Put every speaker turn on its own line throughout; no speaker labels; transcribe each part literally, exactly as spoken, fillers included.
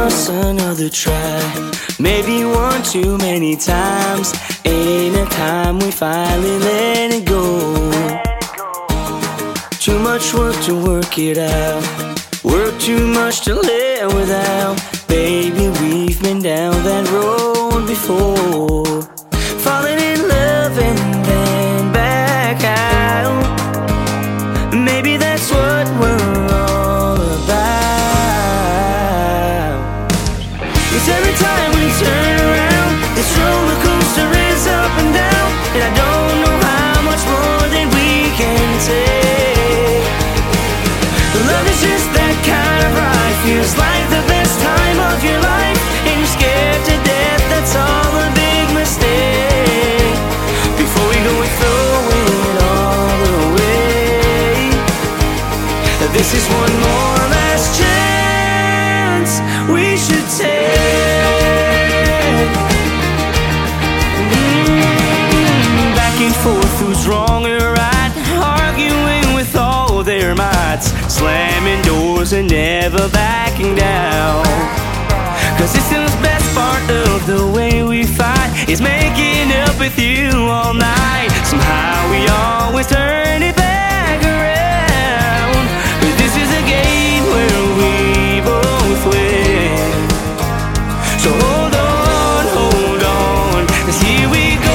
us another try. Maybe one too many times. Ain't it time we finally let it go? Too much work to work it out. Work too much to live without. Baby, we've been down that road before. Falling in love and then back out. Maybe that's what we're all about. 'Cause every time we turn around, this roller coaster is up and down. And I don't know how much more than we can take. Love is just that kind of ride. Feels like the best time of your life. And you're scared to death, that's all a big mistake. Before we go and throw it all away, this is one more last chance we should take. mm, Back and forth, who's wrong or right? Arguing with all their mights, slamming doors and never backing down. 'Cause it's the best part of the way we fight, is making up with you all night. Somehow we always turn it back around. But this is a game where we both win. So hold on, hold on, 'cause here we go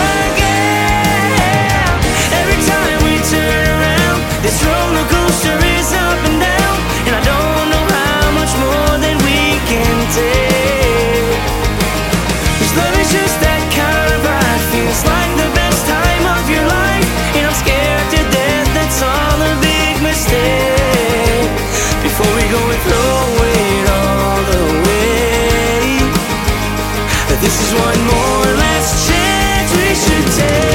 again. Every time we turn around, this roller coaster is up and down. And I don't know how much more than we can take. 'Cause love is just that kind of ride. Feels like the best time of your life. And I'm scared to death, that's all a big mistake. Before we go and throw it all away, this is one more last chance we should take.